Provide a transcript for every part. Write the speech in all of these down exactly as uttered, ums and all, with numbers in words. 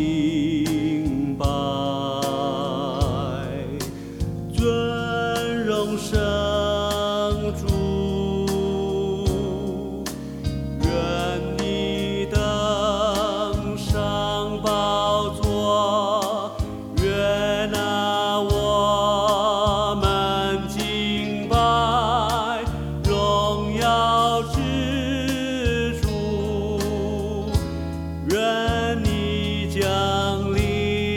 敬拜，尊荣圣主，愿你登上宝座，悦纳我们敬拜，荣耀之主，愿你降临，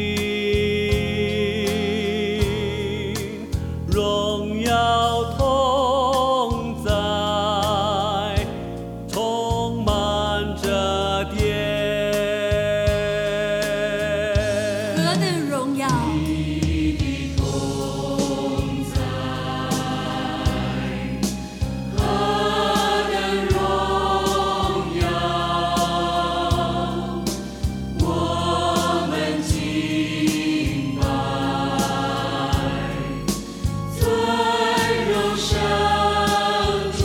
荣耀同在，充满这殿。 何等荣耀！ 你的同在，何等荣耀！我们敬拜，尊荣圣主，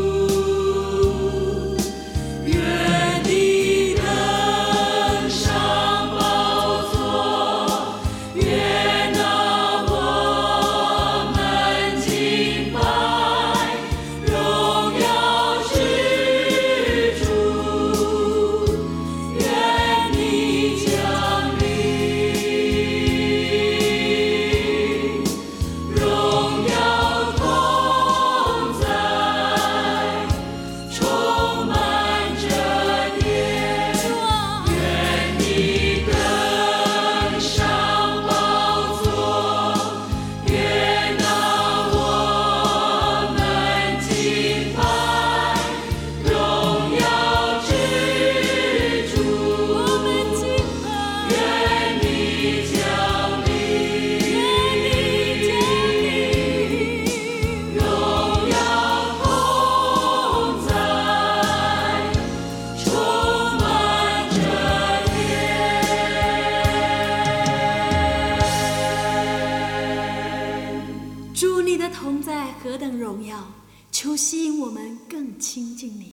愿你登上宝座，悦纳我们敬拜，荣耀之主，愿你降临，荣耀同在，充满这殿。愿你登上宝座，悦纳我们敬拜，荣耀之主，愿你降临，荣耀同在，充满这殿。 主，你的同在何等荣耀！求吸引我们更亲近你。